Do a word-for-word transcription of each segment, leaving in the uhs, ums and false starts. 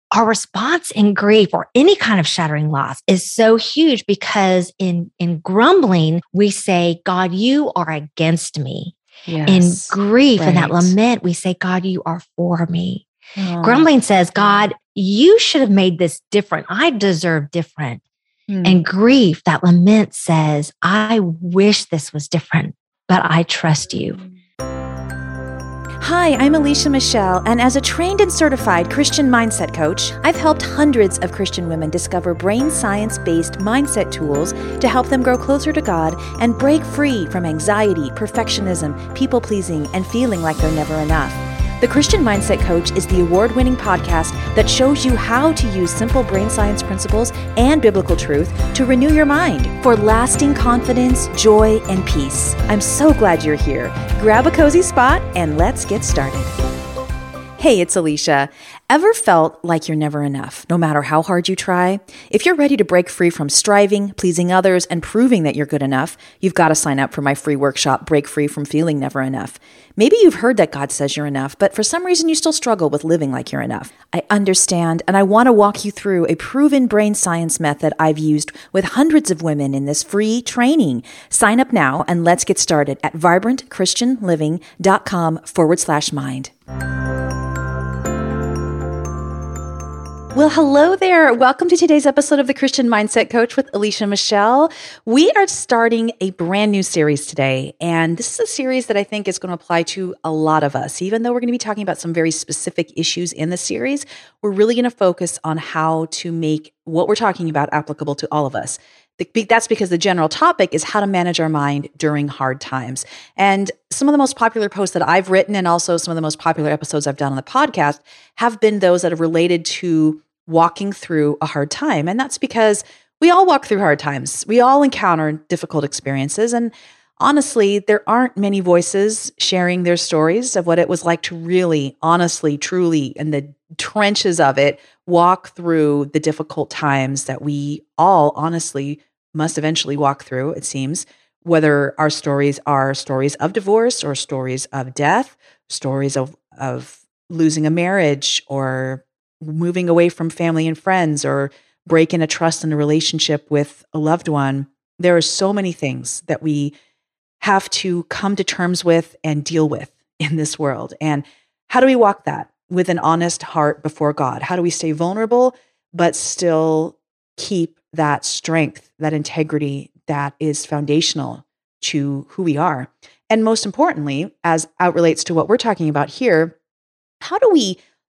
our response in grief or any kind of shattering loss is so huge because in, in grumbling, we say, God, you are against me. Yes, in grief right. and that lament, we say, God, you are for me. Oh. Grumbling says, God, you should have made this different. I deserve different. Hmm. And grief, that lament says, I wish this was different, but I trust you. Hi, I'm Alicia Michelle, and as a trained and certified Christian mindset coach, I've helped hundreds of Christian women discover brain science-based mindset tools to help them grow closer to God and break free from anxiety, perfectionism, people-pleasing, and feeling like they're never enough. The Christian Mindset Coach is the award-winning podcast that shows you how to use simple brain science principles and biblical truth to renew your mind for lasting confidence, joy, and peace. I'm so glad you're here. Grab a cozy spot and let's get started. Hey, it's Alicia. Ever felt like you're never enough, no matter how hard you try? If you're ready to break free from striving, pleasing others, and proving that you're good enough, you've got to sign up for my free workshop, Break Free from Feeling Never Enough. Maybe you've heard that God says you're enough, but for some reason you still struggle with living like you're enough. I understand, and I want to walk you through a proven brain science method I've used with hundreds of women in this free training. Sign up now and let's get started at vibrantchristianliving.com forward slash mind. Well, hello there. Welcome to today's episode of the Christian Mindset Coach with Alicia Michelle. We are starting a brand new series today, and this is a series that I think is going to apply to a lot of us. Even though we're going to be talking about some very specific issues in the series, we're really going to focus on how to make what we're talking about applicable to all of us. That's because the general topic is how to manage our mind during hard times. And some of the most popular posts that I've written and also some of the most popular episodes I've done on the podcast have been those that are related to walking through a hard time. And that's because we all walk through hard times. We all encounter difficult experiences. And honestly, there aren't many voices sharing their stories of what it was like to really, honestly, truly, in the trenches of it, walk through the difficult times that we all honestly must eventually walk through, it seems, whether our stories are stories of divorce or stories of death, stories of, of losing a marriage or moving away from family and friends or breaking a trust in a relationship with a loved one. There are so many things that we have to come to terms with and deal with in this world. And how do we walk that with an honest heart before God? How do we stay vulnerable, but still keep that strength, that integrity that is foundational to who we are? And most importantly, as it relates to what we're talking about here, how do we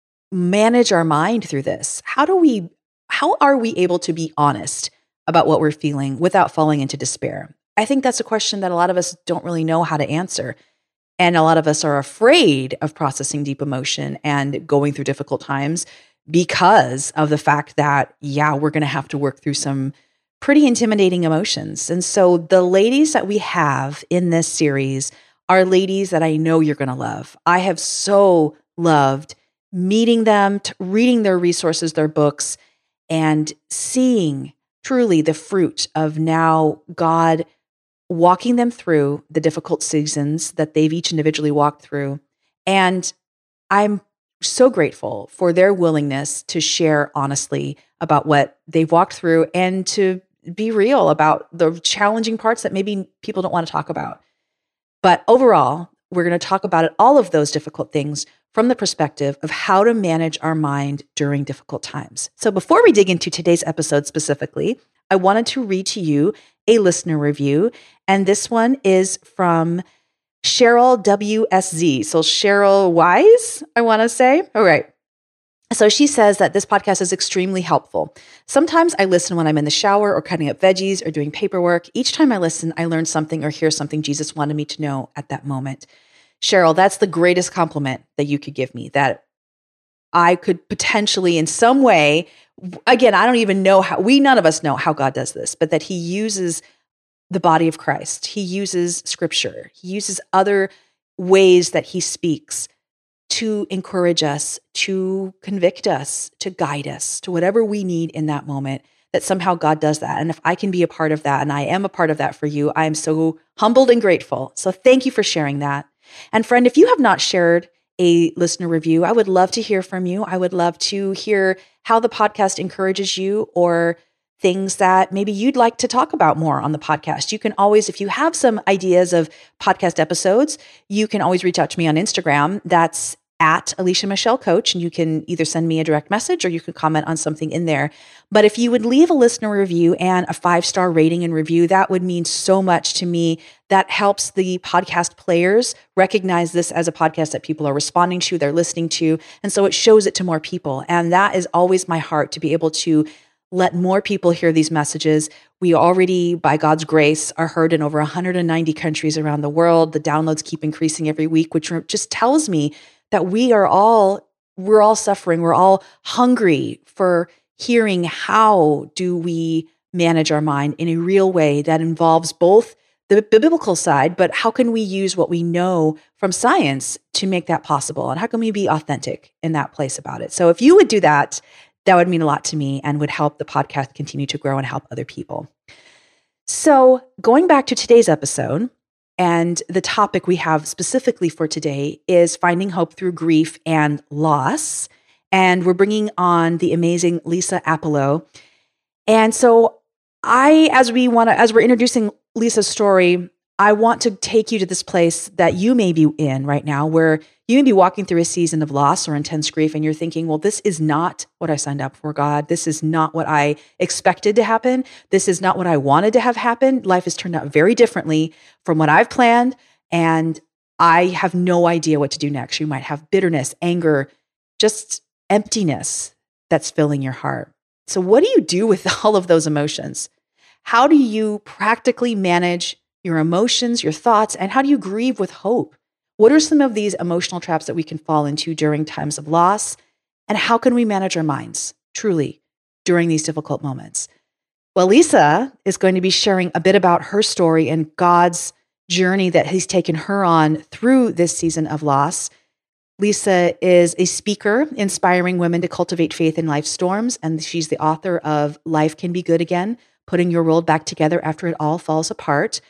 manage our mind through this? How do we, how are we able to be honest about what we're feeling without falling into despair? I think that's a question that a lot of us don't really know how to answer. And a lot of us are afraid of processing deep emotion and going through difficult times because of the fact that, yeah, we're going to have to work through some pretty intimidating emotions. And so the ladies that we have in this series are ladies that I know you're going to love. I have so loved meeting them, t- reading their resources, their books, and seeing truly the fruit of now God walking them through the difficult seasons that they've each individually walked through. And I'm so grateful for their willingness to share honestly about what they've walked through and to be real about the challenging parts that maybe people don't want to talk about. But overall, we're going to talk about it, all of those difficult things from the perspective of how to manage our mind during difficult times. So before we dig into today's episode specifically, I wanted to read to you a listener review. And this one is from Cheryl W S Z. So Cheryl Wise, I want to say. All right. So she says that this podcast is extremely helpful. Sometimes I listen when I'm in the shower or cutting up veggies or doing paperwork. Each time I listen, I learn something or hear something Jesus wanted me to know at that moment. Cheryl, that's the greatest compliment that you could give me, that I could potentially in some way, again, I don't even know how, we none of us know how God does this, but that he uses the body of Christ. He uses scripture. He uses other ways that he speaks to encourage us, to convict us, to guide us to whatever we need in that moment, that somehow God does that. And if I can be a part of that, and I am a part of that for you, I am so humbled and grateful. So thank you for sharing that. And friend, if you have not shared a listener review, I would love to hear from you. I would love to hear how the podcast encourages you or things that maybe you'd like to talk about more on the podcast. You can always, if you have some ideas of podcast episodes, you can always reach out to me on Instagram. That's at Alicia Michelle Coach, and you can either send me a direct message or you can comment on something in there. But if you would leave a listener review and a five-star rating and review, that would mean so much to me. That helps the podcast players recognize this as a podcast that people are responding to, they're listening to, and so it shows it to more people. And that is always my heart, to be able to let more people hear these messages. We already, by God's grace, are heard in over one hundred ninety countries around the world. The downloads keep increasing every week, which just tells me that we are all, we're all suffering. We're all hungry for hearing how do we manage our mind in a real way that involves both the biblical side, but how can we use what we know from science to make that possible? And how can we be authentic in that place about it? So if you would do that, that would mean a lot to me and would help the podcast continue to grow and help other people. So going back to today's episode, and the topic we have specifically for today is finding hope through grief and loss. And we're bringing on the amazing Lisa Appelo. And so I, as we want to, as we're introducing Lisa's story, I want to take you to this place that you may be in right now, where you may be walking through a season of loss or intense grief, and you're thinking, well, this is not what I signed up for, God. This is not what I expected to happen. This is not what I wanted to have happen. Life has turned out very differently from what I've planned, and I have no idea what to do next. You might have bitterness, anger, just emptiness that's filling your heart. So what do you do with all of those emotions? How do you practically manage your emotions, your thoughts, and how do you grieve with hope? What are some of these emotional traps that we can fall into during times of loss? And how can we manage our minds truly during these difficult moments? Well, Lisa is going to be sharing a bit about her story and God's journey that He's taken her on through this season of loss. Lisa is a speaker inspiring women to cultivate faith in life's storms, and she's the author of Life Can Be Good Again, Putting Your World Back Together After It All Falls Apart.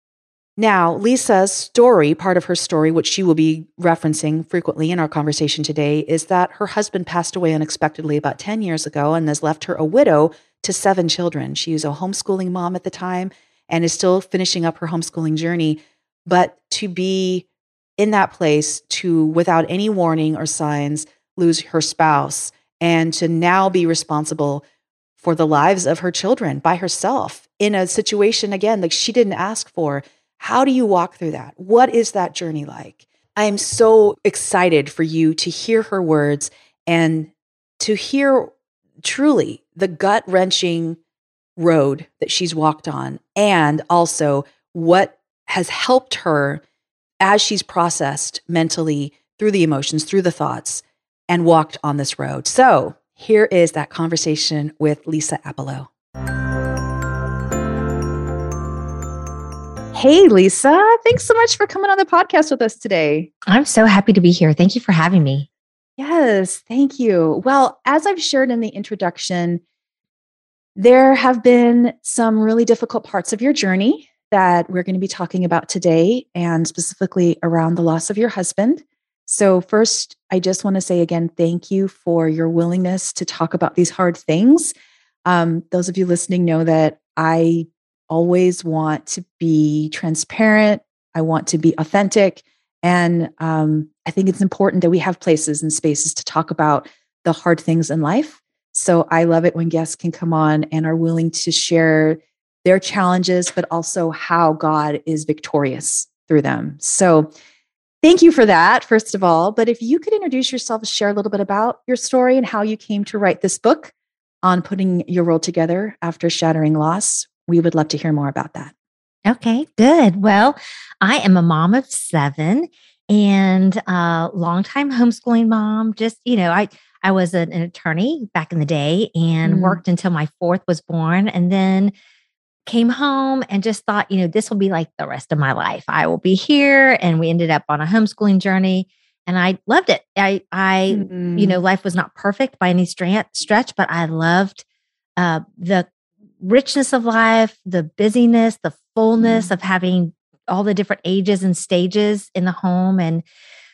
Now, Lisa's story, part of her story, which she will be referencing frequently in our conversation today, is that her husband passed away unexpectedly about ten years ago and has left her a widow to seven children. She was a homeschooling mom at the time and is still finishing up her homeschooling journey. But to be in that place, to, without any warning or signs, lose her spouse, and to now be responsible for the lives of her children by herself in a situation, again, like she didn't ask for. How do you walk through that? What is that journey like? I am so excited for you to hear her words and to hear truly the gut-wrenching road that she's walked on, and also what has helped her as she's processed mentally through the emotions, through the thoughts, and walked on this road. So here is that conversation with Lisa Appelo. Hey, Lisa, thanks so much for coming on the podcast with us today. I'm so happy to be here. Thank you for having me. Yes, thank you. Well, as I've shared in the introduction, there have been some really difficult parts of your journey that we're going to be talking about today, and specifically around the loss of your husband. So first, I just want to say again, thank you for your willingness to talk about these hard things. Um, those of you listening know that I always want to be transparent. I want to be authentic. And um, I think it's important that we have places and spaces to talk about the hard things in life. So I love it when guests can come on and are willing to share their challenges, but also how God is victorious through them. So thank you for that, first of all. But if you could introduce yourself, share a little bit about your story and how you came to write this book on putting your world together after shattering loss, we would love to hear more about that. Okay, good. Well, I am a mom of seven and a longtime homeschooling mom. Just, you know, I, I was an, an attorney back in the day and mm. worked until my fourth was born, and then came home and just thought, you know, this will be like the rest of my life. I will be here. And we ended up on a homeschooling journey and I loved it. I, I, mm-hmm. you know, life was not perfect by any stra- stretch, but I loved uh, the richness of life, the busyness, the fullness mm-hmm. of having all the different ages and stages in the home. And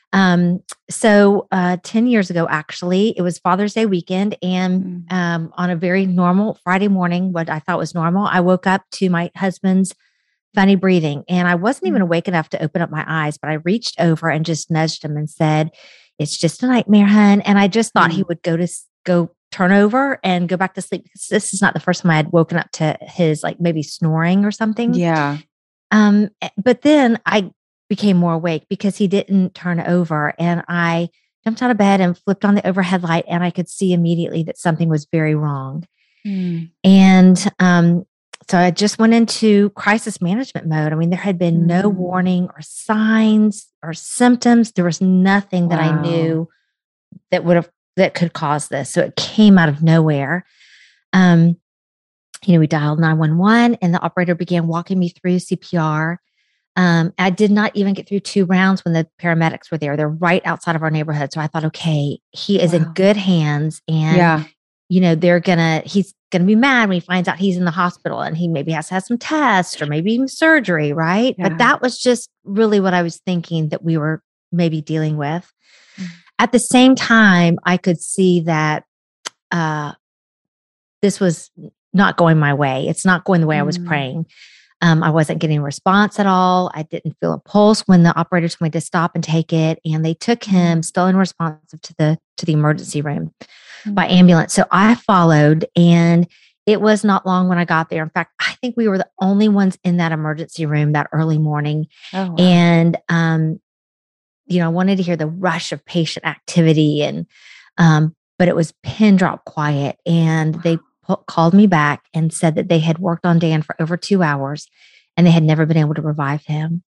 Um, so uh, ten years ago, actually, it was Father's Day weekend. And Mm. um, on a very normal Friday morning, what I thought was normal, I woke up to my husband's funny breathing. And I wasn't even Mm. awake enough to open up my eyes, but I reached over and just nudged him and said, "It's just a nightmare, hun." And I just thought he Mm. would go to s- go turn over and go back to sleep, because this is not the first time I had woken up to his like maybe snoring or something. Yeah. Um, eh, but then I became more awake because he didn't turn over, and I jumped out of bed and flipped on the overhead light, and I could see immediately that something was very wrong. Mm. And um, so I just went into crisis management mode. I mean, there had been no Mm. warning or signs or symptoms. There was nothing that I Wow. knew that would have that could cause this. So it came out of nowhere. Um, you know, we dialed nine one one, and the operator began walking me through C P R. Um, I did not even get through two rounds when the paramedics were there. They're right outside of our neighborhood. So I thought, okay, he is in Wow. good hands. And, Yeah. you know, they're going to, he's going to be mad when he finds out he's in the hospital, and he maybe has to have some tests or maybe even surgery. Right. Yeah. But that was just really what I was thinking that we were maybe dealing with. Mm. At the same time, I could see that uh, this was not going my way. It's not going the way I was Mm. praying. Um, I wasn't getting a response at all. I didn't feel a pulse when the operator told me to stop and take it. And they took him, still unresponsive, to the to the emergency room Mm. by ambulance. So I followed, and it was not long when I got there. In fact, I think we were the only ones in that emergency room that early morning. Oh, wow. And um, you know, I wanted to hear the rush of patient activity, and um, but it was pin drop quiet. And Wow. they called me back and said that they had worked on Dan for over two hours and they had never been able to revive him.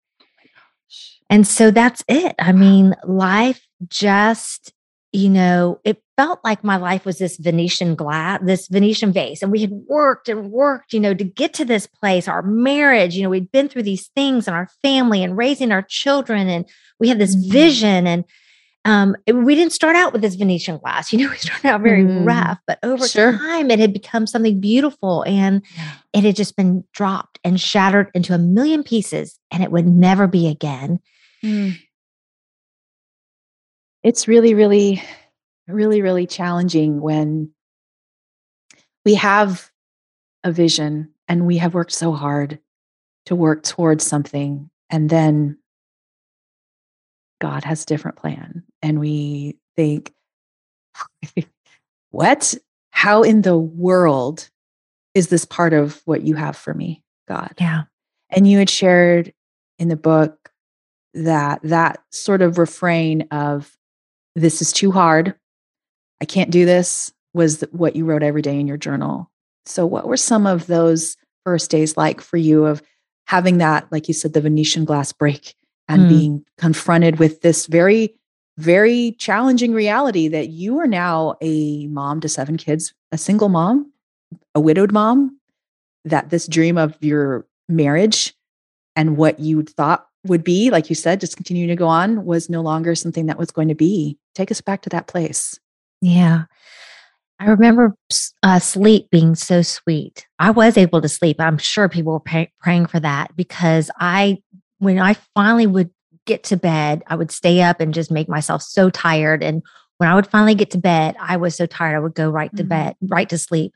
And so that's it. I mean, life just, you know, it felt like my life was this Venetian glass, this Venetian vase. And we had worked and worked, you know, to get to this place, our marriage, you know, we'd been through these things in our family and raising our children. And we had this Mm. vision, and Um, it- we didn't start out with this Venetian glass, you know, we started out very Mm. rough, but over Sure. time it had become something beautiful, and Yeah. it had just been dropped and shattered into a million pieces, and it would never be again. Mm. It's really, really, really, really challenging when we have a vision and we have worked so hard to work towards something, and then God has a different plan. And we think, what? How in the world is this part of what you have for me, God? Yeah. And you had shared in the book that that sort of refrain of, this is too hard, I can't do this, was th- what you wrote every day in your journal. So what were some of those first days like for you, of having that, like you said, the Venetian glass break, and Mm. being confronted with this very, very challenging reality that you are now a mom to seven kids, a single mom, a widowed mom, that this dream of your marriage and what you thought would be, like you said, just continuing to go on, was no longer something that was going to be. Take us back to that place. Yeah. I remember uh, sleep being so sweet. I was able to sleep. I'm sure people were pray- praying for that, because I, when I finally would get to bed, I would stay up and just make myself so tired. And when I would finally get to bed, I was so tired, I would go right to Mhm. bed, right to sleep.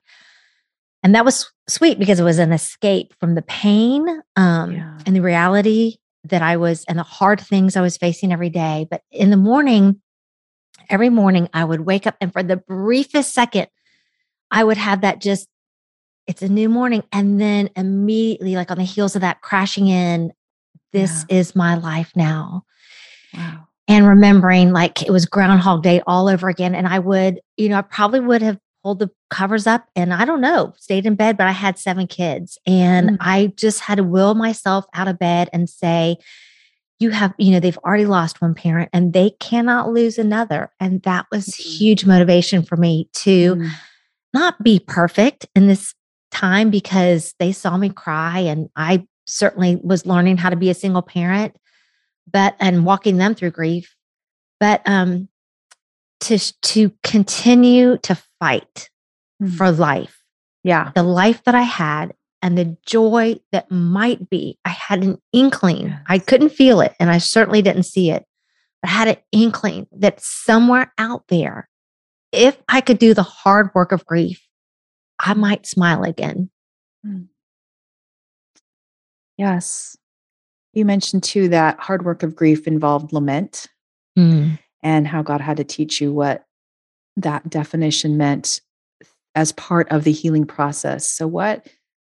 And that was sweet because it was an escape from the pain um, Yeah. and the reality that I was, and the hard things I was facing every day. But in the morning, every morning I would wake up, and for the briefest second, I would have that just, it's a new morning. And then immediately, like on the heels of that, crashing in, this is my life now. Wow. And remembering like it was Groundhog Day all over again. And I would, you know, I probably would have pulled the covers up and I don't know, stayed in bed, but I had seven kids. And Mm. I just had to will myself out of bed and say, you have, you know, they've already lost one parent and they cannot lose another. And that was Mm. huge motivation for me to Mm. not be perfect in this time, because they saw me cry, and I certainly was learning how to be a single parent, but, and walking them through grief, but, um, to, to continue to fight Mm. for life, Yeah. the life that I had and the joy that might be. I had an inkling. Yes. I couldn't feel it, and I certainly didn't see it, but I had an inkling that somewhere out there, if I could do the hard work of grief, I might smile again. Mm. Yes. You mentioned too that hard work of grief involved lament Mm. and how God had to teach you what that definition meant as part of the healing process. So what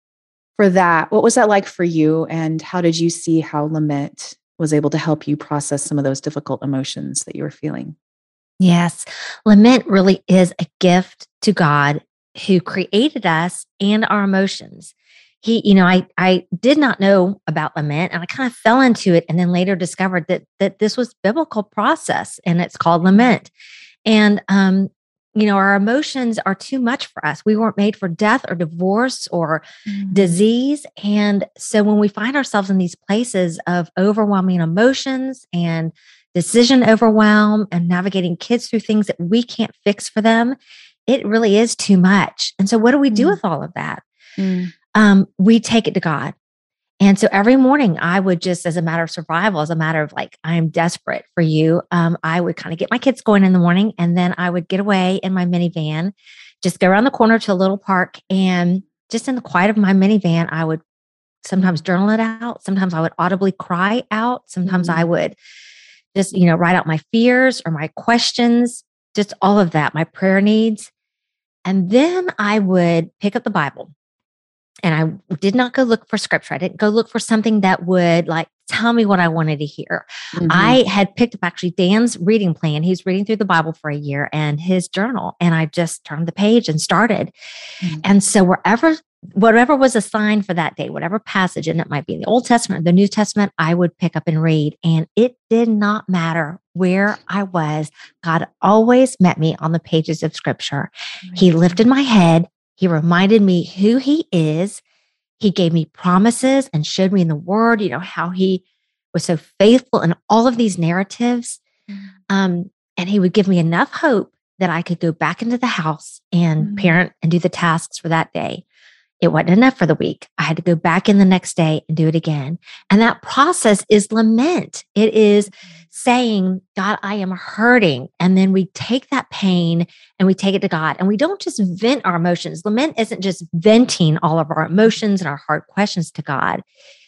for that, what was that like for you? And how did you see how lament was able to help you process some of those difficult emotions that you were feeling? Yes. Lament really is a gift to God who created us and our emotions. He, you know, I I did not know about lament and I kind of fell into it and then later discovered that that this was biblical process and it's called lament. And um, you know, our emotions are too much for us. We weren't made for death or divorce or Mm. disease. And so when we find ourselves in these places of overwhelming emotions and decision overwhelm and navigating kids through things that we can't fix for them, it really is too much. And so what do we do Mm. with all of that? Mm. Um, we take it to God. And so every morning I would just, as a matter of survival, as a matter of like, I am desperate for you. Um, I would kind of get my kids going in the morning and then I would get away in my minivan, just go around the corner to a little park. And just in the quiet of my minivan, I would sometimes journal it out. Sometimes I would audibly cry out. Sometimes Mm. I would just, you know, write out my fears or my questions, just all of that, my prayer needs. And then I would pick up the Bible. And I did not go look for scripture. I didn't go look for something that would like tell me what I wanted to hear. Mhm. I had picked up actually Dan's reading plan. He was reading through the Bible for a year and his journal. And I just turned the page and started. Mm. And so wherever, whatever was assigned for that day, whatever passage, and it might be in the Old Testament or the New Testament, I would pick up and read. And it did not matter where I was. God always met me on the pages of scripture. He Amazing. lifted my head. He reminded me who he is. He gave me promises and showed me in the word, you know, how he was so faithful in all of these narratives. Mm. Um, and he would give me enough hope that I could go back into the house and Mm. parent and do the tasks for that day. It wasn't enough for the week. I had to go back in the next day and do it again. And that process is lament. It is saying, God, I am hurting. And then we take that pain and we take it to God. And we don't just vent our emotions. Lament isn't just venting all of our emotions and our hard questions to God.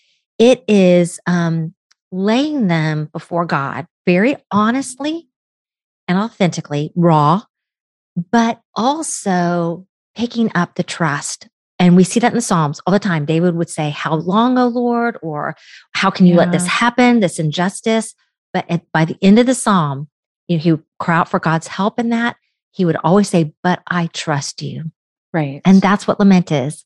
It is um, laying them before God very honestly and authentically, raw, but also picking up the trust. And we see that in the Psalms all the time. David would say, how long, O Lord? Or how can you let this Yeah. happen, this injustice? But at, by the end of the Psalm, you know, he would cry out for God's help in that. He would always say, but I trust you. Right. And that's what lament is.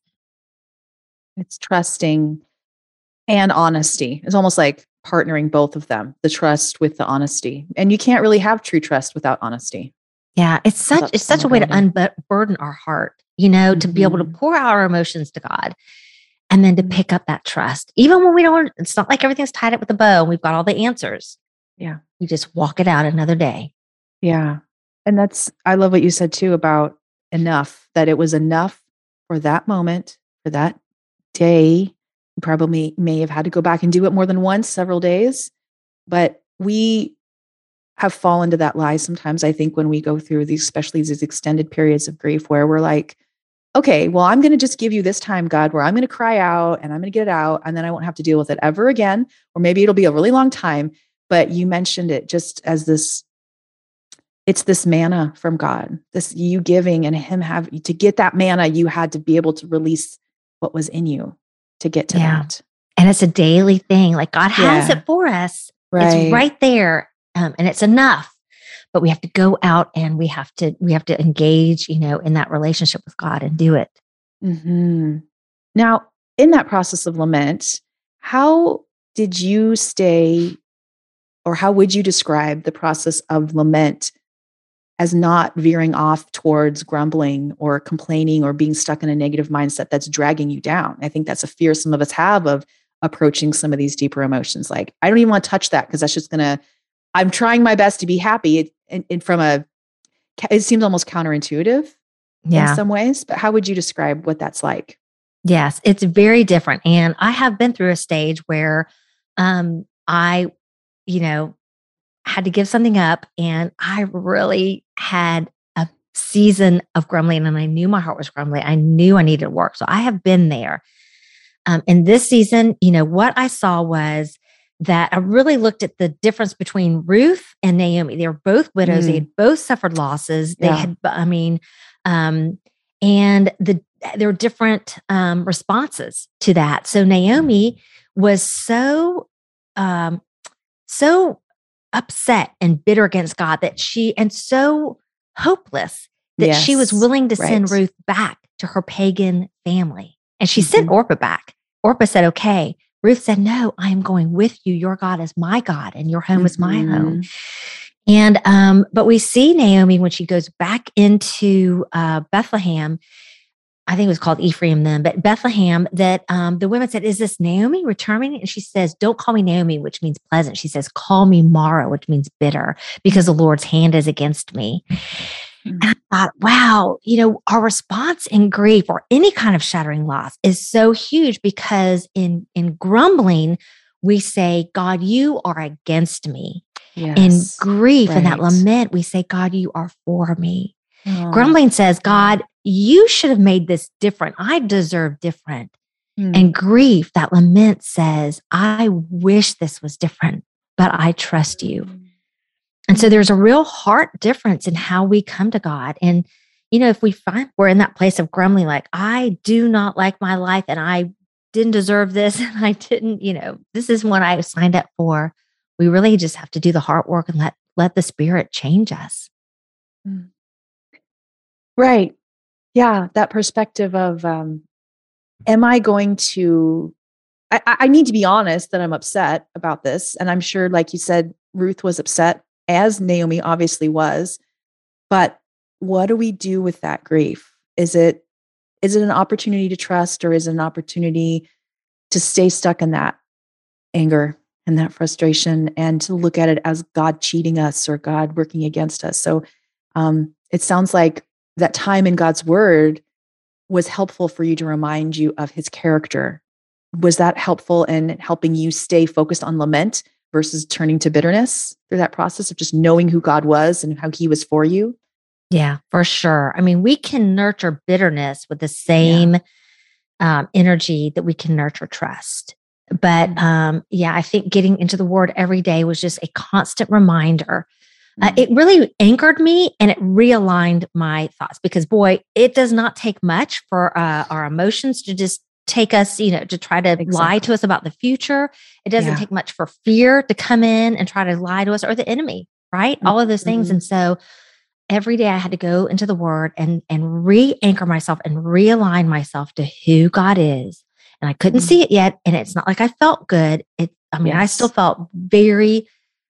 It's trusting and honesty. It's almost like partnering both of them, the trust with the honesty. And you can't really have true trust without honesty. Yeah, it's such Without it's such a way to vulnerability. unburden our heart, you know, to be able to Mhm. pour out our emotions to God and then to Mhm. pick up that trust. Even when we don't, it's not like everything's tied up with a bow and we've got all the answers. Yeah. You just walk it out another day. Yeah. And that's, I love what you said too about enough, that it was enough for that moment, for that day. You probably may have had to go back and do it more than once, several days, but we have fallen to that lie sometimes. I think when we go through these, especially these extended periods of grief where we're like, okay, well, I'm going to just give you this time, God, where I'm going to cry out and I'm going to get it out and then I won't have to deal with it ever again. Or maybe it'll be a really long time. But you mentioned it just as this, it's this manna from God, this you giving and him have to get that manna, you had to be able to release what was in you to get to Yeah. that. And it's a daily thing. Like God has Yeah. it for us. Right. It's right there. Um, and it's enough. But we have to go out and we have to, we have to engage, you know, in that relationship with God and do it. Mm-hmm. Now, in that process of lament, how did you stay, or how would you describe the process of lament as not veering off towards grumbling or complaining or being stuck in a negative mindset that's dragging you down? I think that's a fear some of us have of approaching some of these deeper emotions. Like, I don't even want to touch that because that's just going to, I'm trying my best to be happy. It, and, and from a, it seems almost counterintuitive in Yeah. some ways, but how would you describe what that's like? Yes, it's very different. And I have been through a stage where um, I, you know, had to give something up, and I really had a season of grumbling, and I knew my heart was grumbling. I knew I needed work. So I have been there. Um, in this season, you know, what I saw was that I really looked at the difference between Ruth and Naomi. They were both widows. Mm. They had both suffered losses. They yeah. had, I mean, um, and the there were different um, responses to that. So Naomi was so, um, so upset and bitter against God that she, and so hopeless that yes. she was willing to right. send Ruth back to her pagan family. And she mm-hmm. sent Orpah back. Orpah said, okay. Ruth said, no, I am going with you. Your God is my God and your home mm-hmm. is my home. And, um, but we see Naomi when she goes back into uh, Bethlehem, I think it was called Ephraim then, but Bethlehem, that um, the women said, is this Naomi returning? And she says, don't call me Naomi, which means pleasant. She says, call me Mara, which means bitter, because the Lord's hand is against me. Mm-hmm. And I thought, wow, you know, our response in grief or any kind of shattering loss is so huge, because in, in grumbling, we say, God, you are against me. Yes, in grief right. and that lament, we say, God, you are for me. Oh. Grumbling says, God, you should have made this different. I deserve different. Mm. And grief, that lament says, I wish this was different, but I trust you. Mm. And so there's a real heart difference in how we come to God. And, you know, if we find we're in that place of grumbling, like, I do not like my life and I didn't deserve this and I didn't, you know, this is what I signed up for. We really just have to do the heart work and let, let the Spirit change us. Mm. Right. Yeah. That perspective of, um, am I going to, I, I need to be honest that I'm upset about this. And I'm sure, like you said, Ruth was upset, as Naomi obviously was, but what do we do with that grief? Is it, is it an opportunity to trust, or is it an opportunity to stay stuck in that anger and that frustration and to look at it as God cheating us or God working against us? So um, it sounds like that time in God's word was helpful for you to remind you of his character. Was that helpful in helping you stay focused on lament versus turning to bitterness through that process of just knowing who God was and how he was for you? Yeah, for sure. I mean, we can nurture bitterness with the same yeah. um, energy that we can nurture trust. But mm-hmm. um, yeah, I think getting into the word every day was just a constant reminder. Mm-hmm. Uh, it really anchored me and it realigned my thoughts, because boy, it does not take much for uh, our emotions to just take us, you know, to try to exactly. lie to us about the future. It doesn't yeah. take much for fear to come in and try to lie to us, or the enemy, right? Mm-hmm. All of those things. And so every day I had to go into the word and, and re-anchor myself and realign myself to who God is. And I couldn't mm-hmm. see it yet. And it's not like I felt good. It, I mean, yes. I still felt very,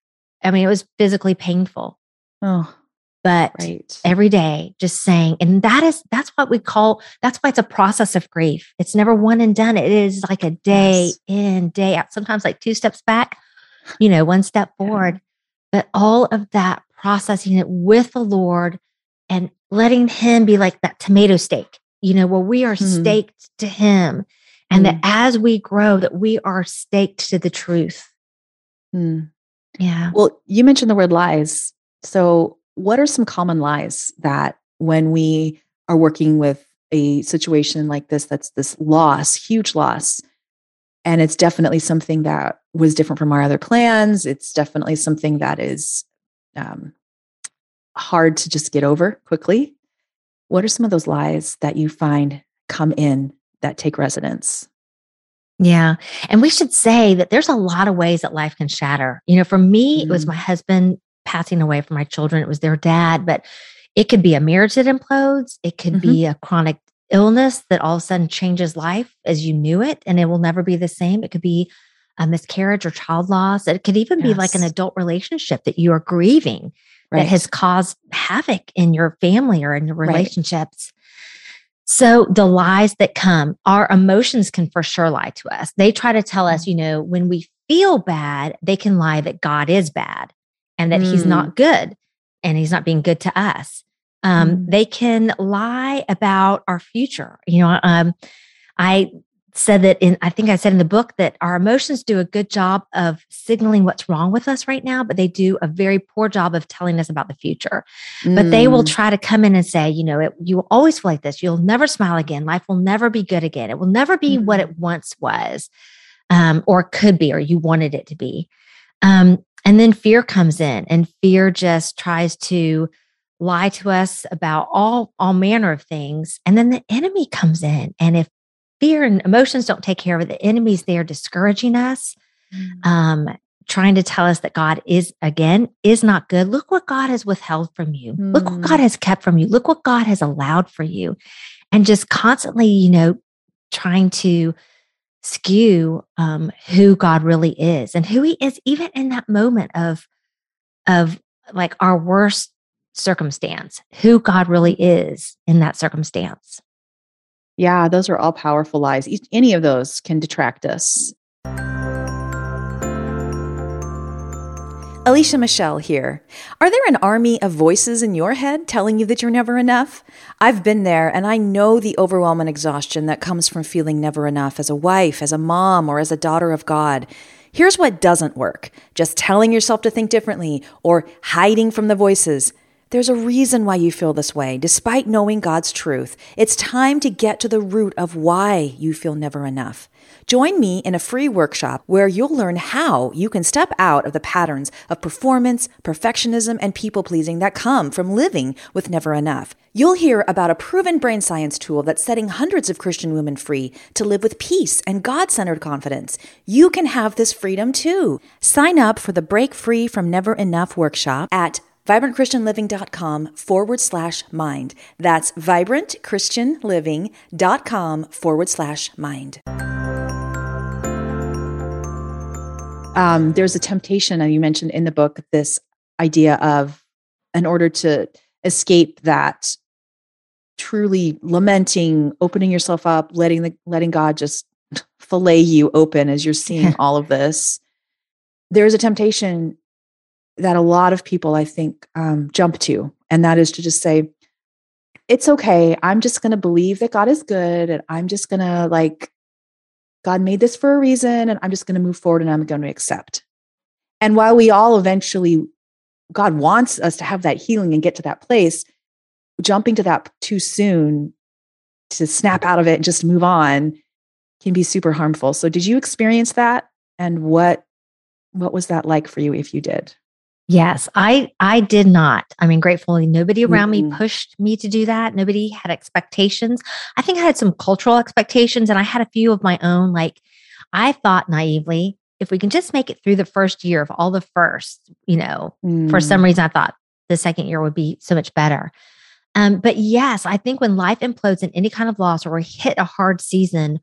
I mean, it was physically painful. Oh, but right. every day just saying, and that is, that's what we call, that's why it's a process of grief. It's never one and done. It is like a day yes. in, day out, sometimes like two steps back, you know, one step forward, yeah. but all of that processing it with the Lord and letting him be like that tomato steak, you know, where we are mm-hmm. staked to him, and mm-hmm. that as we grow, that we are staked to the truth. Mm. Yeah. Well, you mentioned the word lies. So what are some common lies that when we are working with a situation like this, that's this loss, huge loss, and it's definitely something that was different from our other plans. It's definitely something that is um, hard to just get over quickly. What are some of those lies that you find come in that take residence? Yeah. And we should say that there's a lot of ways that life can shatter. You know, for me, mm-hmm. it was my husband passing away from my children. It was their dad, but it could be a marriage that implodes. It could mm-hmm. be a chronic illness that all of a sudden changes life as you knew it, and it will never be the same. It could be a miscarriage or child loss. It could even yes. be like an adult relationship that you are grieving right. that has caused havoc in your family or in your relationships. Right. So the lies that come, our emotions can for sure lie to us. They try to tell us, you know, when we feel bad, they can lie that God is bad and that mm. he's not good and he's not being good to us. Um, mm. They can lie about our future. You know, um, I said that in, I think I said in the book that our emotions do a good job of signaling what's wrong with us right now, but they do a very poor job of telling us about the future. Mm. But they will try to come in and say, you know, it, you will always feel like this. You'll never smile again. Life will never be good again. It will never be mm. what it once was, um, or could be, or you wanted it to be. Um, and then fear comes in, and fear just tries to lie to us about all, all manner of things. And then the enemy comes in. And if fear and emotions don't take care of it, the enemy's there discouraging us, mm. um, trying to tell us that God is, again, is not good. Look what God has withheld from you. Mm. Look what God has kept from you. Look what God has allowed for you. And just constantly, you know, trying to skew um, who God really is and who he is, even in that moment of, of like our worst circumstance, who God really is in that circumstance. Yeah, those are all powerful lies. Each, any of those can detract us. Alicia Michelle here. Are there an army of voices in your head telling you that you're never enough? I've been there, and I know the overwhelm and exhaustion that comes from feeling never enough as a wife, as a mom, or as a daughter of God. Here's what doesn't work: just telling yourself to think differently or hiding from the voices. There's a reason why you feel this way, despite knowing God's truth. It's time to get to the root of why you feel never enough. Join me in a free workshop where you'll learn how you can step out of the patterns of performance, perfectionism, and people-pleasing that come from living with never enough. You'll hear about a proven brain science tool that's setting hundreds of Christian women free to live with peace and God-centered confidence. You can have this freedom too. Sign up for the Break Free from Never Enough workshop at vibrantchristianliving.com forward slash mind. That's vibrantchristianliving.com forward slash mind. Um, there's a temptation, and you mentioned in the book, this idea of, in order to escape that, truly lamenting, opening yourself up, letting the letting God just fillet you open as you're seeing all of this. There's a temptation that a lot of people, I think, um, jump to, and that is to just say, it's okay. I'm just going to believe that God is good, and I'm just going to like, God made this for a reason, and I'm just going to move forward and I'm going to accept. And while we all eventually, God wants us to have that healing and get to that place, jumping to that too soon to snap out of it and just move on can be super harmful. So did you experience that? And what, what was that like for you if you did? Yes, I I did not. I mean, gratefully, nobody around mm-hmm. me pushed me to do that. Nobody had expectations. I think I had some cultural expectations, and I had a few of my own. Like, I thought naively, if we can just make it through the first year of all the firsts, you know, mm. for some reason, I thought the second year would be so much better. Um, but yes, I think when life implodes in any kind of loss, or we hit a hard season,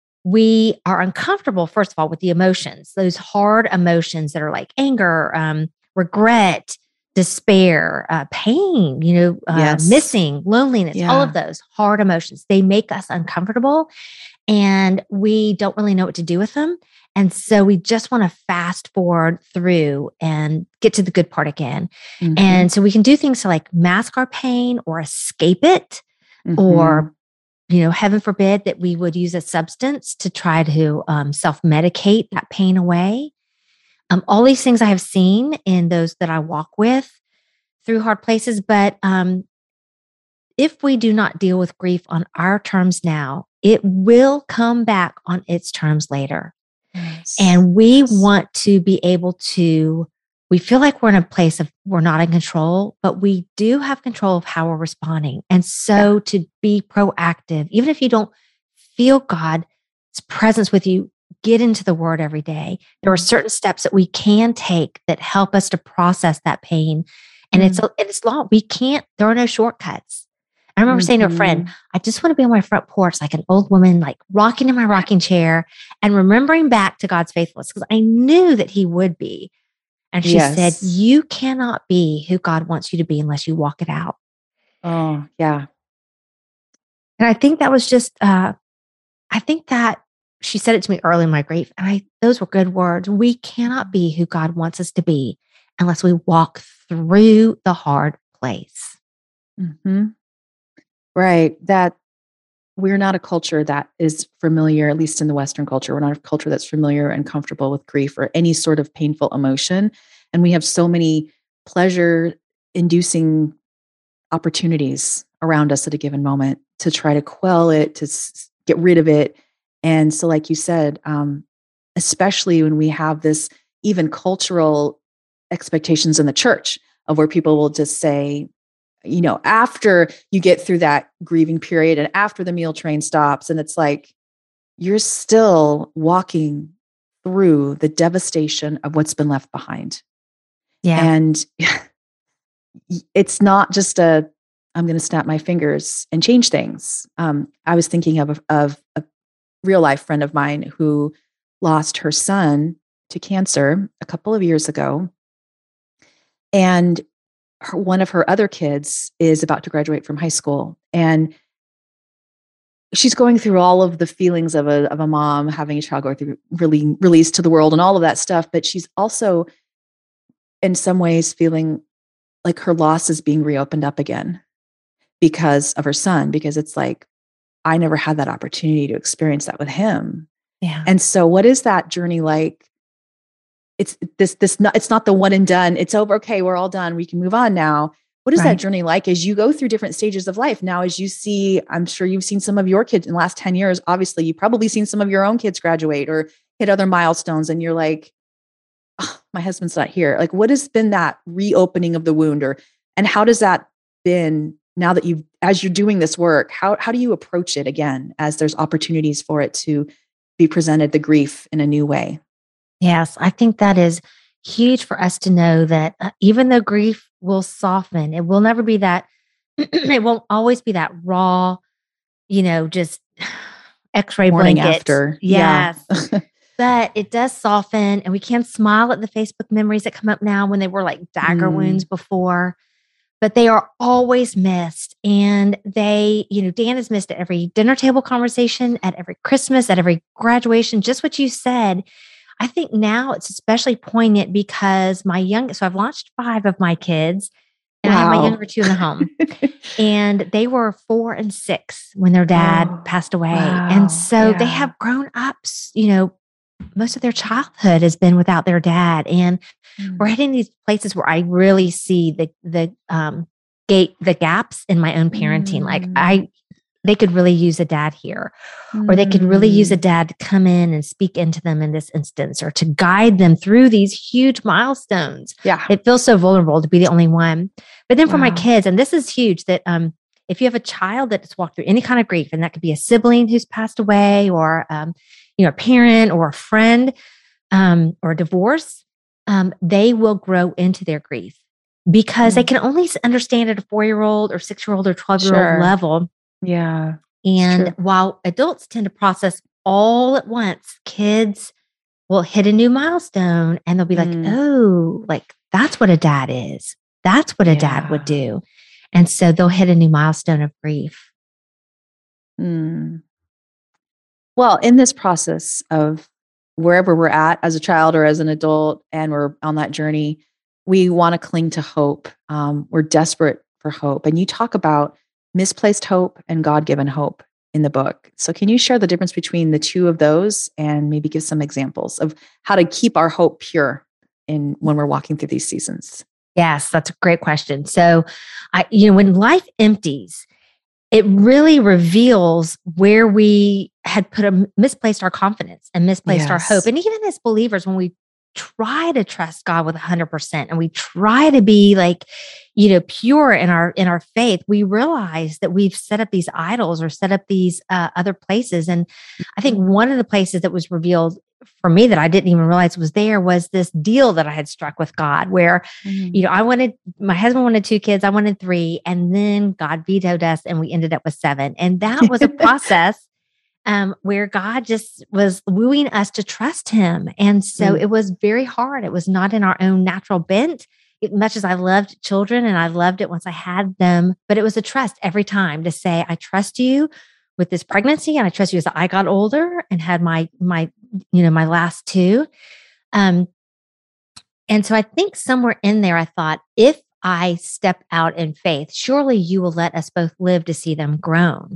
we are uncomfortable, first of all, with the emotions, those hard emotions that are like anger, um, regret, despair, uh, pain, you know, uh, yes. missing, loneliness, yeah. all of those hard emotions. They make us uncomfortable, and we don't really know what to do with them. And so we just want to fast forward through and get to the good part again. Mm-hmm. And so we can do things to like mask our pain or escape it, mm-hmm. or, you know, heaven forbid that we would use a substance to try to um, self-medicate that pain away. Um, all these things I have seen in those that I walk with through hard places. But um, if we do not deal with grief on our terms now, it will come back on its terms later. Yes. And we yes. want to be able to, we feel like we're in a place of we're not in control, but we do have control of how we're responding. And so yeah. to be proactive, even if you don't feel God's presence with you, get into the word every day. There are certain steps that we can take that help us to process that pain. And mm-hmm. it's, it's long. We can't, there are no shortcuts. I remember mm-hmm. saying to a friend, I just want to be on my front porch, like an old woman, like rocking in my rocking chair and remembering back to God's faithfulness, because I knew that he would be. And she yes. said, you cannot be who God wants you to be unless you walk it out. Oh, yeah. And I think that was just, uh, I think that she said it to me early in my grief, and I, those were good words. We cannot be who God wants us to be unless we walk through the hard place. Mm-hmm. Right. That we're not a culture that is familiar, at least in the Western culture, we're not a culture that's familiar and comfortable with grief or any sort of painful emotion. And we have so many pleasure inducing opportunities around us at a given moment to try to quell it, to s- get rid of it. And so, like you said, um, especially when we have this even cultural expectations in the church of where people will just say, you know, after you get through that grieving period and after the meal train stops, and it's like, you're still walking through the devastation of what's been left behind. Yeah. And it's not just a, I'm going to snap my fingers and change things. Um, I was thinking of, of a real life friend of mine who lost her son to cancer a couple of years ago. And her, one of her other kids is about to graduate from high school. And she's going through all of the feelings of a, of a mom having a child go through really released to the world and all of that stuff. But she's also in some ways feeling like her loss is being reopened up again because of her son, because it's like, I never had that opportunity to experience that with him. Yeah. And so what is that journey like? It's this, this, not, it's not the one and done. It's over. Okay. We're all done. We can move on now. What is Right. that journey like as you go through different stages of life? Now, as you see, I'm sure you've seen some of your kids in the last ten years. Obviously, you've probably seen some of your own kids graduate or hit other milestones. And you're like, oh, my husband's not here. Like, what has been that reopening of the wound, or, and how does that been now that you've, as you're doing this work, how, how do you approach it again, as there's opportunities for it to be presented, the grief in a new way? Yes, I think that is huge for us to know that uh, even though grief will soften, it will never be that, it won't always be that raw, you know, just x-ray Morning blanket. after. Yes. Yeah. But it does soften, and we can smile at the Facebook memories that come up now when they were like dagger Mm. wounds before, but they are always missed. And they, you know, Dan is missed at every dinner table conversation, at every Christmas, at every graduation, just what you said. I think now it's especially poignant because my young, so I've launched five of my kids, and wow. I have my younger two in the home. And they were four and six when their dad oh, passed away. Wow. And so yeah. they have grown up, you know, most of their childhood has been without their dad. And mm. we're hitting these places where I really see the, the, um, gate, the gaps in my own parenting. Mm. Like I, they could really use a dad here, mm. or they could really use a dad to come in and speak into them in this instance, or to guide them through these huge milestones. Yeah. It feels so vulnerable to be the only one. But then for wow. my kids, and this is huge, that, um, if you have a child that's walked through any kind of grief, and that could be a sibling who's passed away, or, um, you know, a parent or a friend, um, or a divorce, um, they will grow into their grief because mm. they can only understand at a four-year-old or six-year-old or twelve-year-old sure. level. Yeah. And while adults tend to process all at once, kids will hit a new milestone and they'll be like, mm. oh, like that's what a dad is. That's what a yeah. dad would do. And so they'll hit a new milestone of grief. Mm. Well, in this process of wherever we're at as a child or as an adult, and we're on that journey, we want to cling to hope. Um, we're desperate for hope. And you talk about misplaced hope and God-given hope in the book. So can you share the difference between the two of those and maybe give some examples of how to keep our hope pure in when we're walking through these seasons? Yes, that's a great question. So, I, you know, when life empties, it really reveals where we had put a misplaced our confidence and misplaced yes. our hope. And even as believers, when we try to trust God with a hundred percent and we try to be like, you know, pure in our, in our faith, we realize that we've set up these idols or set up these uh, other places. And I think one of the places that was revealed for me that I didn't even realize was there was this deal that I had struck with God where, mm-hmm. you know, I wanted, my husband wanted two kids, I wanted three, and then God vetoed us and we ended up with seven. And that was a process um, where God just was wooing us to trust him. And so mm. it was very hard. It was not in our own natural bent, it, much as I loved children and I loved it once I had them, but it was a trust every time to say, I trust you with this pregnancy, and I trust you as I got older and had my, my, you know, my last two. Um, and so I think somewhere in there, I thought, if I step out in faith, surely you will let us both live to see them grown.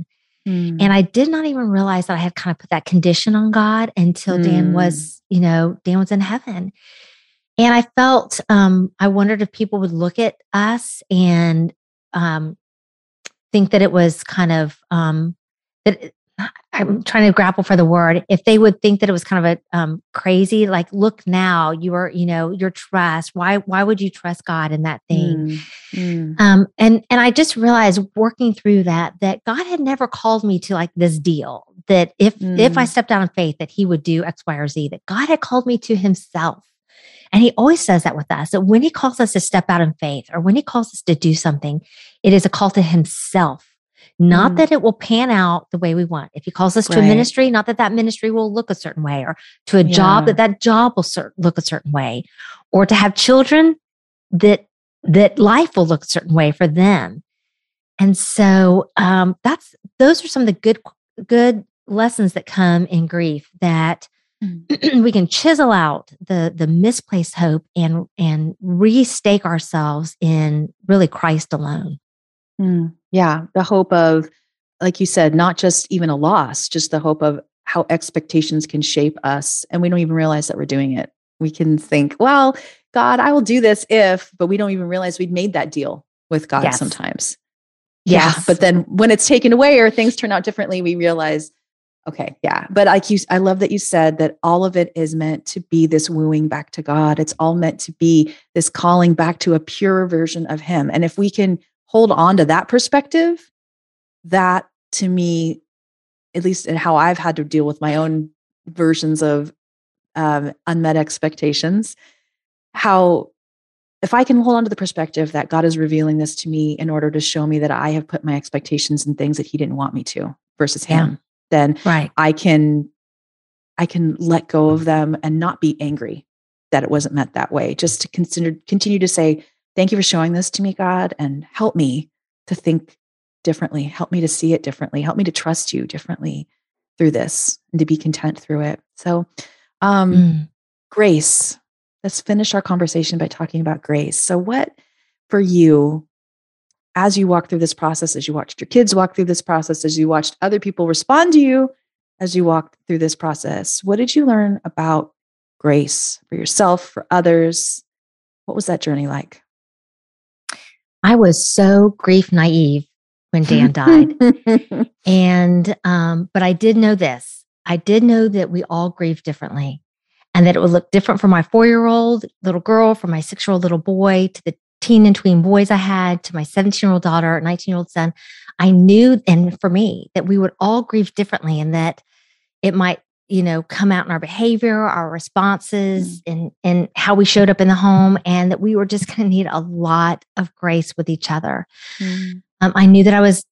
Mm. And I did not even realize that I had kind of put that condition on God until mm. Dan was, you know, Dan was in heaven. And I felt, um, I wondered if people would look at us and um, think that it was kind of, um, that I'm trying to grapple for the word, if they would think that it was kind of a um, crazy, like, look now, you are, you know, your trust. Why, why would you trust God in that thing? Mm. Mm. Um, and, and I just realized working through that, that God had never called me to like this deal, that if, Mm. if I stepped out in faith, that he would do X, Y, or Z, that God had called me to himself. And he always says that with us, that when he calls us to step out in faith or when he calls us to do something, it is a call to himself. Not mm. that it will pan out the way we want. If he calls us right. to a ministry, not that that ministry will look a certain way, or to a yeah. job, that that job will cer- look a certain way, or to have children, that that life will look a certain way for them. And so um, that's those are some of the good good lessons that come in grief, that we can chisel out the the misplaced hope and and restake ourselves in really Christ alone. Mm, yeah, the hope of, like you said, not just even a loss, just the hope of how expectations can shape us, and we don't even realize that we're doing it. We can think, well, God, I will do this if, but we don't even realize we'd made that deal with God yes. sometimes. Yes. Yeah, but then when it's taken away or things turn out differently, we realize, okay, yeah. But like you, I love that you said that all of it is meant to be this wooing back to God. It's all meant to be this calling back to a pure version of him. And if we can hold on to that perspective, that to me, at least in how I've had to deal with my own versions of um, unmet expectations, how if I can hold on to the perspective that God is revealing this to me in order to show me that I have put my expectations in things that he didn't want me to versus him. Yeah. Then right. I can, I can let go of them and not be angry that it wasn't meant that way. Just to consider, continue to say, thank you for showing this to me, God, and help me to think differently. Help me to see it differently. Help me to trust you differently through this and to be content through it. So, um, mm. grace. Let's finish our conversation by talking about grace. So what for you, as you walk through this process, as you watched your kids walk through this process, as you watched other people respond to you, as you walked through this process, what did you learn about grace for yourself, for others? What was that journey like? I was so grief naive when Dan died. and, um, but I did know this. I did know that we all grieve differently, and that it would look different for my four-year-old little girl, for my six-year-old little boy, to the teen and tween boys I had, to my seventeen-year-old daughter, nineteen-year-old son. I knew, and for me, that we would all grieve differently, and that it might, you know, come out in our behavior, our responses, mm. and, and how we showed up in the home, and that we were just going to need a lot of grace with each other. Mm. Um, I knew that I was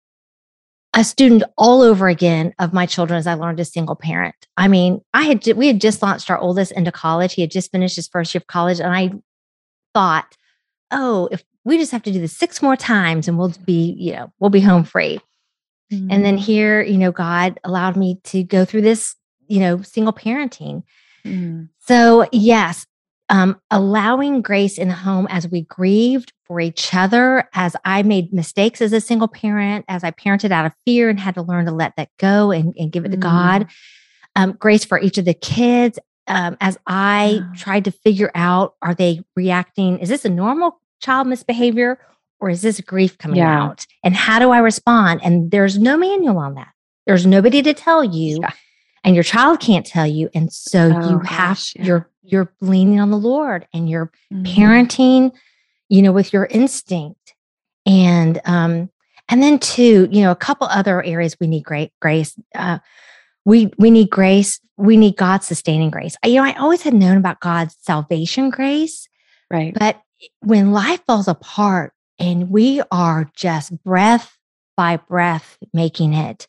a student all over again of my children as I learned to single parent. I mean, I had, we had just launched our oldest into college. He had just finished his first year of college. And I thought, oh, if we just have to do this six more times and we'll be, you know, we'll be home free. Mm. And then here, you know, God allowed me to go through this, you know, single parenting. Mm. So yes, um, allowing grace in the home as we grieved for each other, as I made mistakes as a single parent, as I parented out of fear and had to learn to let that go and, and give it to mm. God. Um, grace for each of the kids, um, as I yeah. tried to figure out, are they reacting? Is this a normal child misbehavior, or is this grief coming yeah. out? And how do I respond? And there's no manual on that. There's nobody to tell you. Yeah. And your child can't tell you. And so oh, you have, gosh, yeah. you're, you're leaning on the Lord, and you're mm. parenting, you know, with your instinct. And, um, and then too, you know, a couple other areas we need great grace. Uh, we, we need grace. We need God's sustaining grace. You know, I always had known about God's salvation grace, right? But when life falls apart and we are just breath by breath making it,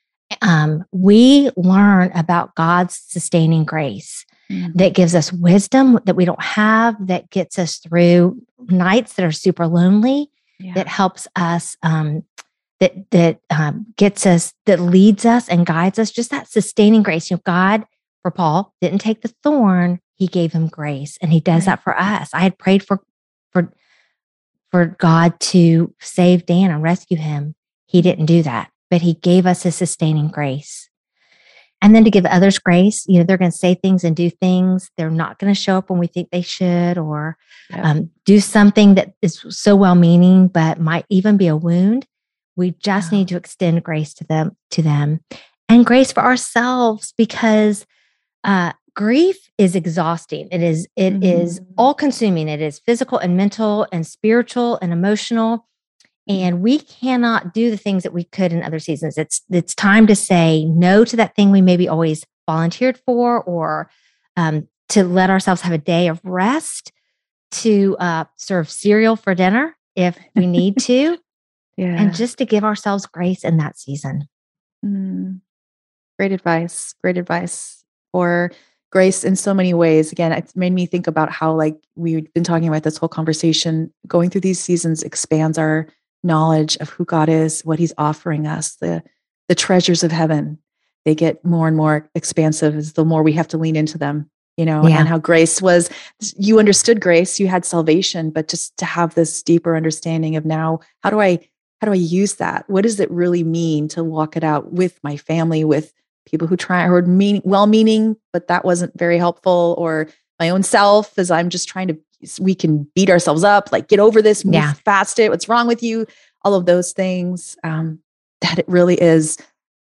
Um, we learn about God's sustaining grace mm-hmm. that gives us wisdom that we don't have, that gets us through nights that are super lonely, yeah. that helps us, um, that that um, gets us, that leads us and guides us. Just that sustaining grace. You know, God, for Paul, didn't take the thorn; He gave him grace, and He does right. that for us. I had prayed for for for God to save Dan and rescue him. He didn't do that. but he gave us his sustaining grace. And then to give others grace, you know, they're going to say things and do things. They're not going to show up when we think they should, or yeah. um, do something that is so well-meaning, but might even be a wound. We just yeah. need to extend grace to them, to them, and grace for ourselves, because uh, grief is exhausting. It is, it mm-hmm. is all-consuming. It is physical and mental and spiritual and emotional. And we cannot do the things that we could in other seasons. It's it's time to say no to that thing we maybe always volunteered for, or um, to let ourselves have a day of rest, to uh, serve cereal for dinner if we need to, yeah. and just to give ourselves grace in that season. Mm. Great advice. Great advice for grace in so many ways. Again, it's made me think about how, like, we've been talking about this whole conversation, going through these seasons expands our knowledge of who God is, what he's offering us, the the treasures of heaven. They get more and more expansive as the more we have to lean into them, you know, yeah. and how grace was, you understood grace, you had salvation, but just to have this deeper understanding of now, how do I, how do I use that? What does it really mean to walk it out with my family, with people who try or mean well-meaning, but that wasn't very helpful, or my own self, as I'm just trying to, we can beat ourselves up, like, get over this, move yeah. past it. What's wrong with you? All of those things, um, that it really is,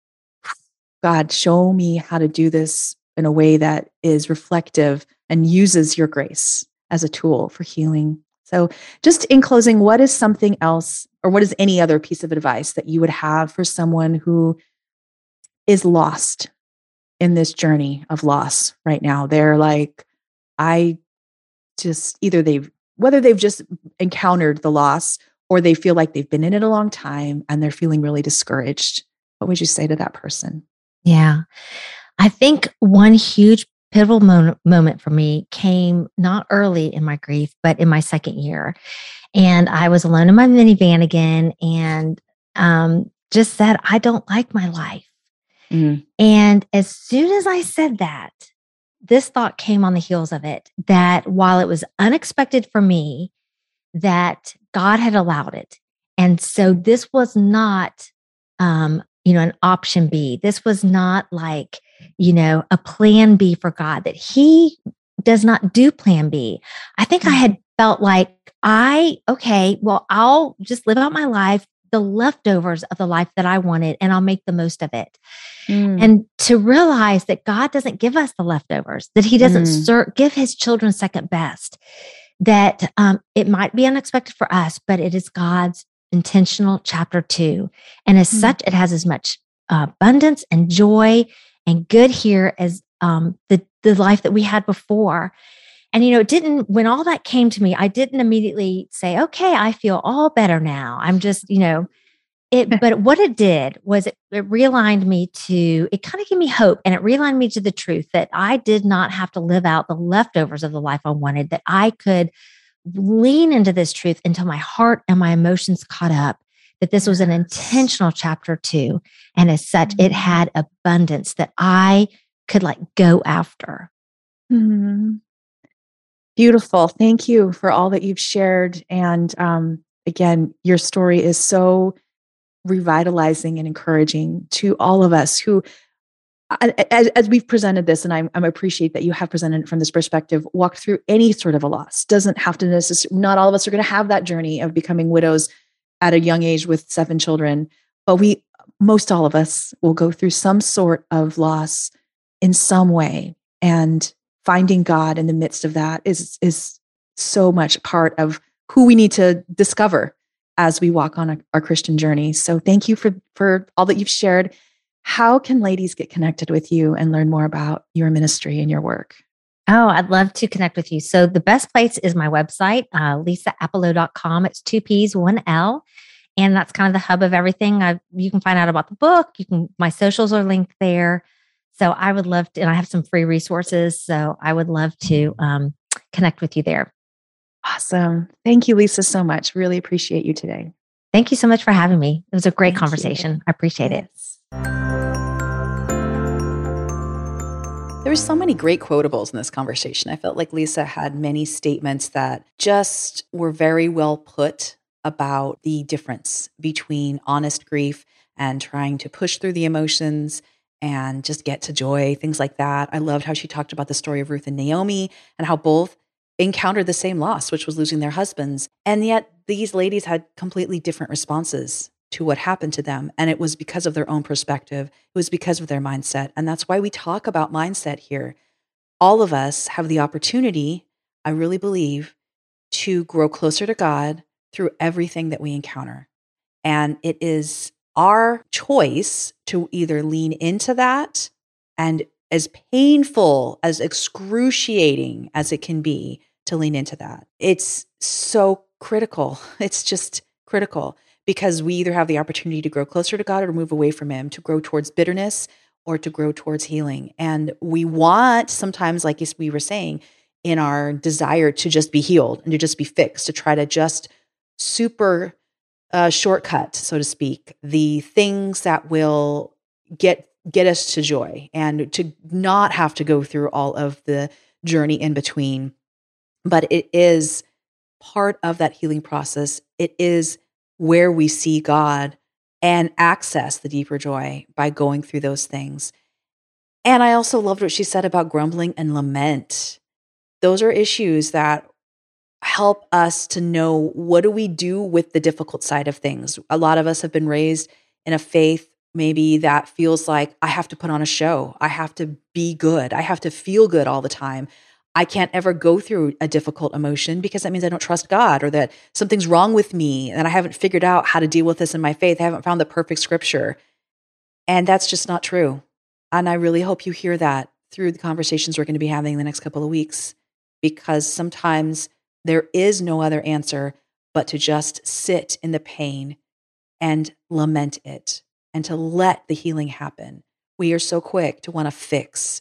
God, show me how to do this in a way that is reflective and uses your grace as a tool for healing. So just in closing, what is something else, or what is any other piece of advice that you would have for someone who is lost in this journey of loss right now? They're like, I just either they've, whether they've just encountered the loss or they feel like they've been in it a long time and they're feeling really discouraged. What would you say to that person? Yeah. I think one huge pivotal mo- moment for me came not early in my grief, but in my second year. And I was alone in my minivan again, and um, just said, I don't like my life. Mm. And as soon as I said that, this thought came on the heels of it, that while it was unexpected for me, that God had allowed it. And so this was not, um, you know, an option B. This was not like, you know, a plan B for God, that he does not do plan B. I think mm-hmm. I had felt like I, okay, well, I'll just live out my life, the leftovers of the life that I wanted, and I'll make the most of it. Mm. And to realize that God doesn't give us the leftovers, that he doesn't mm. ser- give his children second best, that um, it might be unexpected for us, but it is God's intentional chapter two. And as mm. such, it has as much uh, abundance and joy and good here as um, the, the life that we had before. And, you know, it didn't, when all that came to me, I didn't immediately say, okay, I feel all better now. I'm just, you know, it, but what it did was it, it realigned me to, it kind of gave me hope, and it realigned me to the truth that I did not have to live out the leftovers of the life I wanted, that I could lean into this truth until my heart and my emotions caught up, that this was an intentional chapter two. And as such, mm-hmm. it had abundance that I could like go after. Mm-hmm. Beautiful. Thank you for all that you've shared. And um, again, your story is so revitalizing and encouraging to all of us who, as, as we've presented this, and I, I appreciate that you have presented it from this perspective, walked through any sort of a loss. Doesn't have to necessarily, not all of us are going to have that journey of becoming widows at a young age with seven children, but we, most all of us will go through some sort of loss in some way. And finding God in the midst of that is, is so much part of who we need to discover as we walk on a, our Christian journey. So thank you for, for all that you've shared. How can ladies get connected with you and learn more about your ministry and your work? Oh, I'd love to connect with you. So the best place is my website, uh, lisa appelo dot com. It's two P's, one L. And that's kind of the hub of everything. I, you can find out about the book. You can, my socials are linked there. So I would love to, and I have some free resources. So I would love to um, connect with you there. Awesome. Thank you, Lisa, so much. Really appreciate you today. Thank you so much for having me. It was a great Thank conversation. You. I appreciate yes. it. There were so many great quotables in this conversation. I felt like Lisa had many statements that just were very well put about the difference between honest grief and trying to push through the emotions and just get to joy, things like that. I loved how she talked about the story of Ruth and Naomi and how both encountered the same loss, which was losing their husbands. And yet these ladies had completely different responses to what happened to them. And it was because of their own perspective. It was because of their mindset. And that's why we talk about mindset here. All of us have the opportunity, I really believe, to grow closer to God through everything that we encounter. And it is our choice to either lean into that, and as painful, as excruciating as it can be to lean into that. It's so critical. It's just critical because we either have the opportunity to grow closer to God or to move away from Him, to grow towards bitterness or to grow towards healing. And we want sometimes, like we were saying, in our desire to just be healed and to just be fixed, to try to just super uh, shortcut, so to speak, the things that will get get us to joy and to not have to go through all of the journey in between. But it is part of that healing process. It is where we see God and access the deeper joy by going through those things. And I also loved what she said about grumbling and lament. Those are issues that help us to know, what do we do with the difficult side of things? A lot of us have been raised in a faith maybe that feels like I have to put on a show. I have to be good. I have to feel good all the time. I can't ever go through a difficult emotion because that means I don't trust God, or that something's wrong with me and I haven't figured out how to deal with this in my faith. I haven't found the perfect scripture. And that's just not true. And I really hope you hear that through the conversations we're going to be having in the next couple of weeks, because sometimes there is no other answer but to just sit in the pain and lament it and to let the healing happen. We are so quick to want to fix,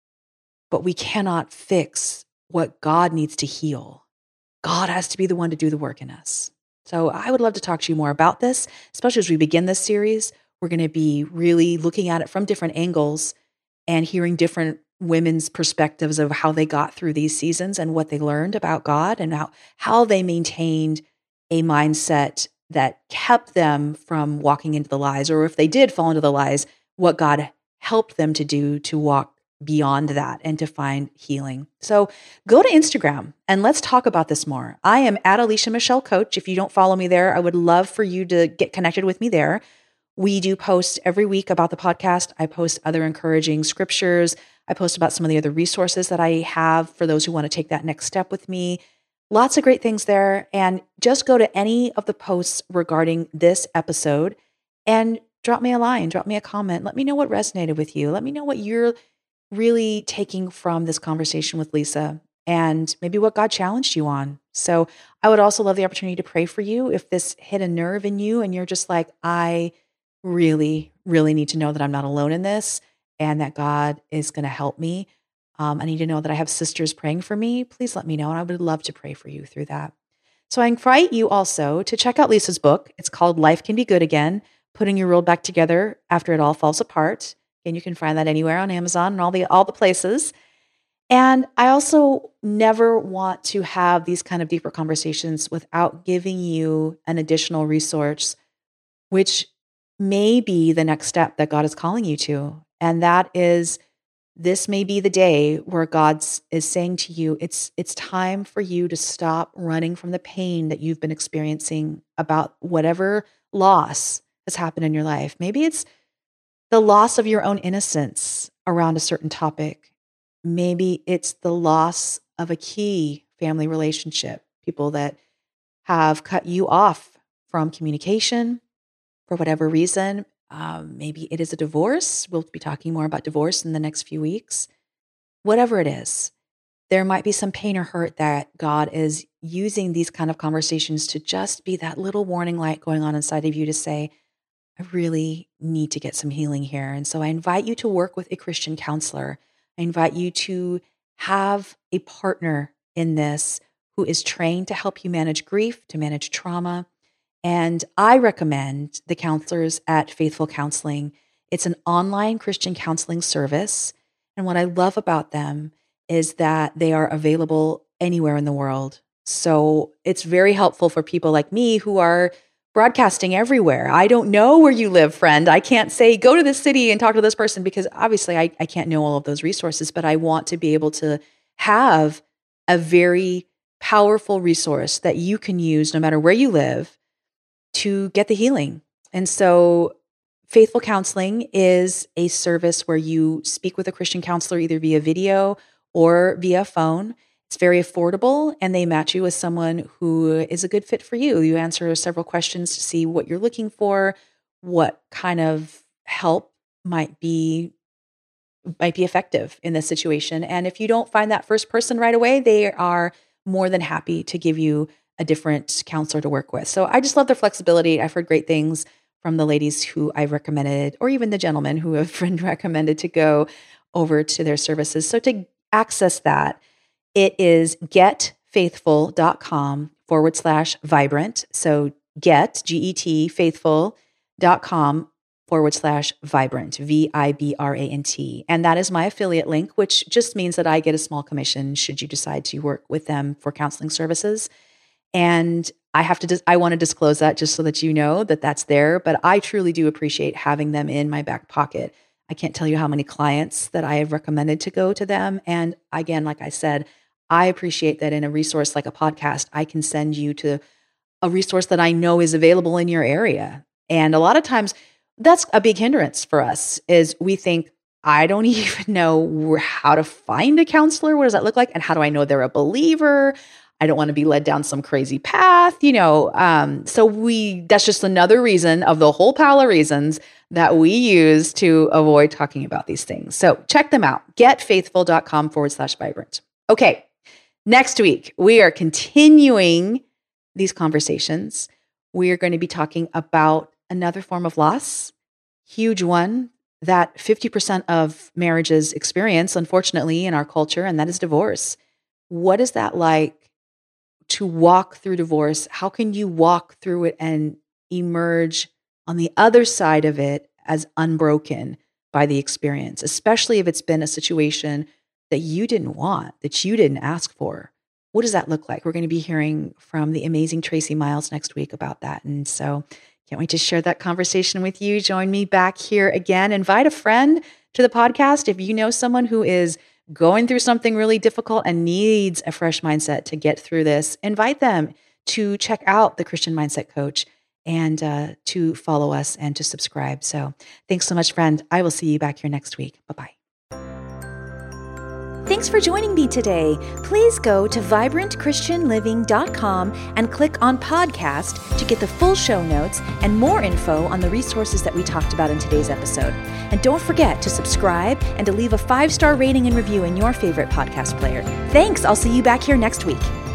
but we cannot fix what God needs to heal. God has to be the one to do the work in us. So I would love to talk to you more about this, especially as we begin this series. We're going to be really looking at it from different angles and hearing different women's perspectives of how they got through these seasons and what they learned about God, and how, how they maintained a mindset that kept them from walking into the lies, or if they did fall into the lies, what God helped them to do to walk beyond that and to find healing. So go to Instagram and let's talk about this more. I am at Alicia Michelle Coach. If you don't follow me there, I would love for you to get connected with me there. We do post every week about the podcast. I post other encouraging scriptures. I post about some of the other resources that I have for those who want to take that next step with me. Lots of great things there. And just go to any of the posts regarding this episode and drop me a line, drop me a comment. Let me know what resonated with you. Let me know what you're really taking from this conversation with Lisa, and maybe what God challenged you on. So I would also love the opportunity to pray for you if this hit a nerve in you and you're just like, I really, really need to know that I'm not alone in this and that God is going to help me. Um, I need to know that I have sisters praying for me. Please let me know, and I would love to pray for you through that. So I invite you also to check out Lisa's book. It's called Life Can Be Good Again, Putting Your World Back Together After It All Falls Apart. And you can find that anywhere on Amazon and all the all the places. And I also never want to have these kind of deeper conversations without giving you an additional resource, which may be the next step that God is calling you to. And that is, this may be the day where God is saying to you, it's it's time for you to stop running from the pain that you've been experiencing about whatever loss has happened in your life. Maybe it's the loss of your own innocence around a certain topic. Maybe it's the loss of a key family relationship, people that have cut you off from communication for whatever reason. Um, maybe it is a divorce. We'll be talking more about divorce in the next few weeks. Whatever it is, there might be some pain or hurt that God is using these kind of conversations to just be that little warning light going on inside of you to say, I really need to get some healing here. And so I invite you to work with a Christian counselor. I invite you to have a partner in this who is trained to help you manage grief, to manage trauma. And I recommend the counselors at Faithful Counseling. It's an online Christian counseling service. And what I love about them is that they are available anywhere in the world. So it's very helpful for people like me who are broadcasting everywhere. I don't know where you live, friend. I can't say, go to this city and talk to this person, because obviously I, I can't know all of those resources, but I want to be able to have a very powerful resource that you can use no matter where you live to get the healing. And so Faithful Counseling is a service where you speak with a Christian counselor either via video or via phone. It's very affordable, and they match you with someone who is a good fit for you. You answer several questions to see what you're looking for, what kind of help might be might be effective in this situation. And if you don't find that first person right away, they are more than happy to give you a different counselor to work with. So I just love their flexibility. I've heard great things from the ladies who I've recommended, or even the gentlemen who a friend recommended to go over to their services. So to access that, it is getfaithful.com forward slash vibrant. So get, G E T, faithful.com forward slash vibrant, V I B R A N T. And that is my affiliate link, which just means that I get a small commission should you decide to work with them for counseling services. And I have to, dis- I want to disclose that just so that you know that that's there, but I truly do appreciate having them in my back pocket. I can't tell you how many clients that I have recommended to go to them. And again, like I said, I appreciate that in a resource like a podcast, I can send you to a resource that I know is available in your area. And a lot of times that's a big hindrance for us, is we think, I don't even know how to find a counselor. What does that look like? And how do I know they're a believer? I don't want to be led down some crazy path, you know. Um, so we that's just another reason of the whole pile of reasons that we use to avoid talking about these things. So check them out. Getfaithful.com forward slash vibrant. Okay. Next week, we are continuing these conversations. We are going to be talking about another form of loss, huge one that fifty percent of marriages experience, unfortunately, in our culture, and that is divorce. What is that like to walk through divorce? How can you walk through it and emerge on the other side of it as unbroken by the experience, especially if it's been a situation that you didn't want, that you didn't ask for? What does that look like? We're going to be hearing from the amazing Tracy Miles next week about that. And so can't wait to share that conversation with you. Join me back here again. Invite a friend to the podcast. If you know someone who is going through something really difficult and needs a fresh mindset to get through this, invite them to check out the Christian Mindset Coach and uh, to follow us and to subscribe. So thanks so much, friend. I will see you back here next week. Bye-bye. Thanks for joining me today. Please go to vibrant christian living dot com and click on podcast to get the full show notes and more info on the resources that we talked about in today's episode. And don't forget to subscribe and to leave a five-star rating and review in your favorite podcast player. Thanks. I'll see you back here next week.